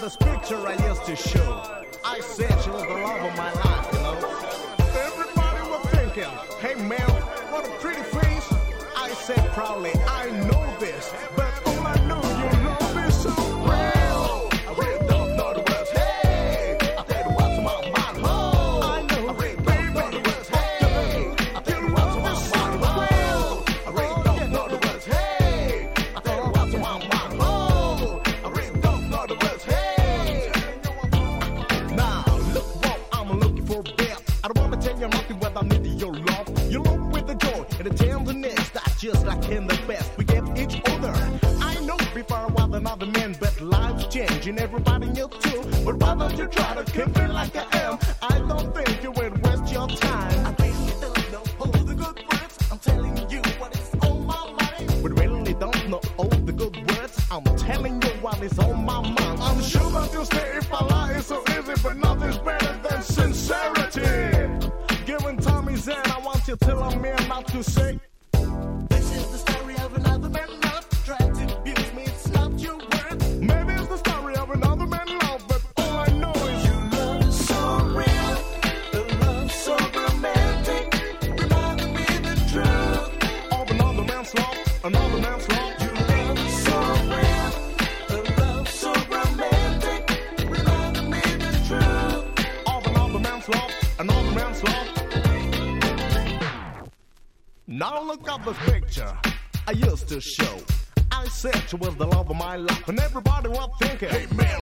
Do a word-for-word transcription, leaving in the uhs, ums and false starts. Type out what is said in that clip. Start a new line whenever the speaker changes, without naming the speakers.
this picture I used to show. I said she was the love of my life, you know. Everybody was thinking, hey man, what a pretty face. I said proudly, I know this, but all I know, your love is so real. I really don't know the words, hey, I tell you what's on my mind, oh. I know, I really don't know the words, hey, I tell you what's on my mind, oh. I really don't know the words, hey, I tell you what's on my mind, oh. I really don't know the words, hey. Now, look what I'm looking for, Beth. I don't wanna tell you nothing without needing your love. You look with the joy and the tenderness that's just like in the best. We get each other. I know before I was another man, but life's changing. Everybody knew too. But why don't you try to keep it like I am? I don't think you will waste your time. I really don't know all the good words. I'm telling you what is on my mind. We really don't know all the good words. I'm telling you what is on my mind. I'm sure that you say if I lie it's so easy, but nothing's better than sincerity. Given time is in, I want you to tell a man not to say. This is the story of another man love. Try to abuse me, it's not your words. Maybe it's the story of another man love, but all I know is your love is so real. The love so romantic. Reminding me the truth of another man's love, another man's love. Your love is so real. The love so romantic. Reminding me the truth of another man's love, another man's love. Now look at this picture I used to show. I said she was the love of my life, and everybody was thinking, hey man,